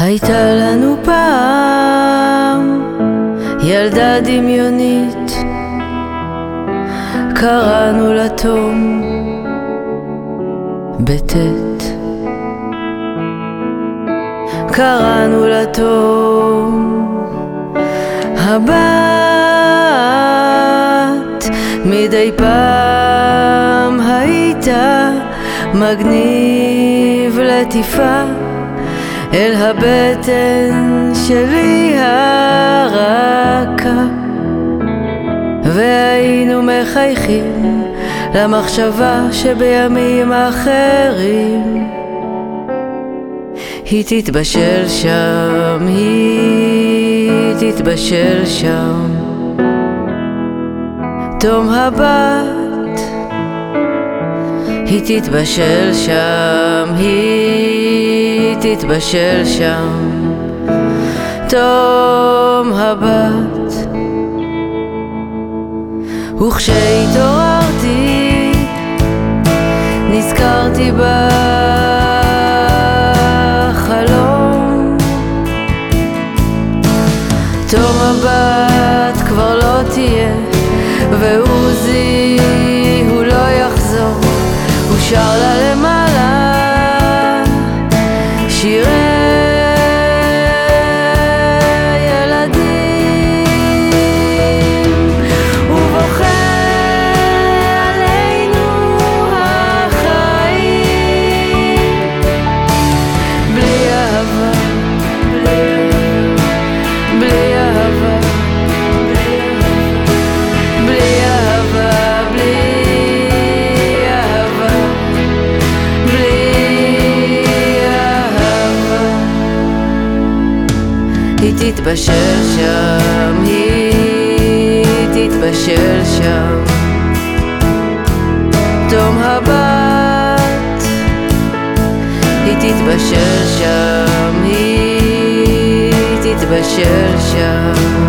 הייתה לנו פעם ילדה דמיונית, קראנו לה תום בטט, קראנו לה תום. הבת מדי פעם הייתה מגניב לטיפה אל הבטן שלי הרכה, והיינו מחייכים למחשבה שבימים אחרים היא תתבשל שם, היא תתבשל שם. תום הבת היא תתבשל שם, היא תתבשל שם. תום הבת. וכשהתעוררתי נזכרתי בחלום, תום הבת כבר לא תהיה, ועוזי הוא לא יחזור. הוא שר לה למעלה שירי ילדים, ובוכה עלינו החיים. בלי אהבה, בלי אהבה, בלי אהבה, היא תתבשל שם, היא תתבשל שם. תום הבת היא תתבשל שם, היא תתבשל שם.